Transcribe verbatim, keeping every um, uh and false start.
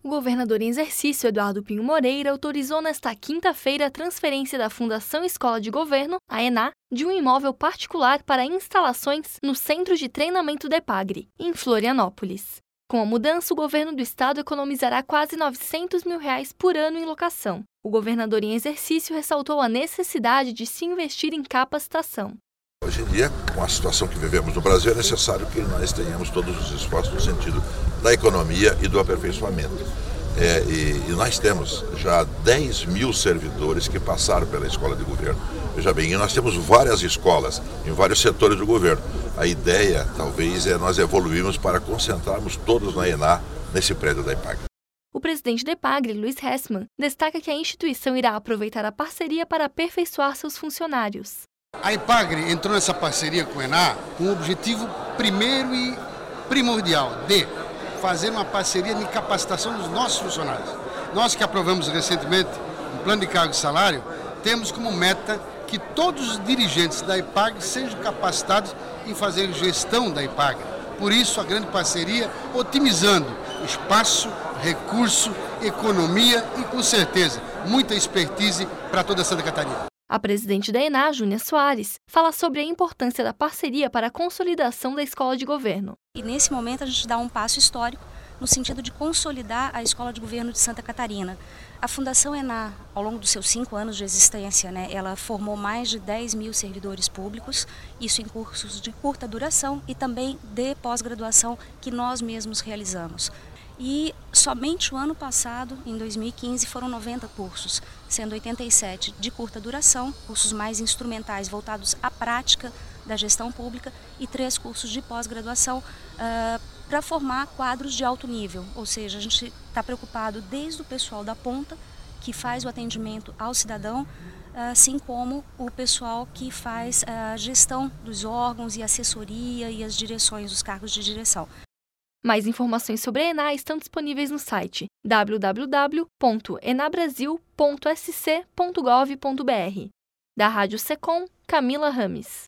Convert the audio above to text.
O governador em exercício, Eduardo Pinho Moreira, autorizou nesta quinta-feira a transferência da Fundação Escola de Governo, a ENA, de um imóvel particular para instalações no Centro de Treinamento da EPAGRE, em Florianópolis. Com a mudança, o governo do estado economizará quase novecentos mil reais por ano em locação. O governador em exercício ressaltou a necessidade de se investir em capacitação. Hoje em dia, com a situação que vivemos no Brasil, é necessário que nós tenhamos todos os esforços no sentido da economia e do aperfeiçoamento. É, e, e nós temos já dez mil servidores que passaram pela escola de governo. Veja bem, e nós temos várias escolas em vários setores do governo. A ideia, talvez, é nós evoluirmos para concentrarmos todos na ENA, nesse prédio da EPAGRE. O presidente da EPAGRE, Luiz Hessmann, destaca que a instituição irá aproveitar a parceria para aperfeiçoar seus funcionários. A EPAGRE entrou nessa parceria com a ENA com o objetivo primeiro e primordial de fazer uma parceria de capacitação dos nossos funcionários. Nós que aprovamos recentemente um plano de cargo e salário, temos como meta que todos os dirigentes da EPAGRE sejam capacitados em fazer gestão da EPAGRE. Por isso, a grande parceria, otimizando espaço, recurso, economia e, com certeza, muita expertise para toda Santa Catarina. A presidente da ENA, Júnia Soares, fala sobre a importância da parceria para a consolidação da escola de governo. E nesse momento a gente dá um passo histórico no sentido de consolidar a escola de governo de Santa Catarina. A Fundação ENA, ao longo dos seus cinco anos de existência, né, ela formou mais de dez mil servidores públicos, isso em cursos de curta duração e também de pós-graduação que nós mesmos realizamos. E somente o ano passado, em dois mil e quinze, foram noventa cursos, sendo oitenta e sete de curta duração, cursos mais instrumentais voltados à prática da gestão pública e três cursos de pós-graduação uh, para formar quadros de alto nível, ou seja, a gente está preocupado desde o pessoal da ponta, que faz o atendimento ao cidadão, assim como o pessoal que faz a gestão dos órgãos e assessoria e as direções, os cargos de direção. Mais informações sobre a ENA estão disponíveis no site w w w ponto enabrasil ponto s c ponto gov ponto b r. Da Rádio Secom, Camila Rames.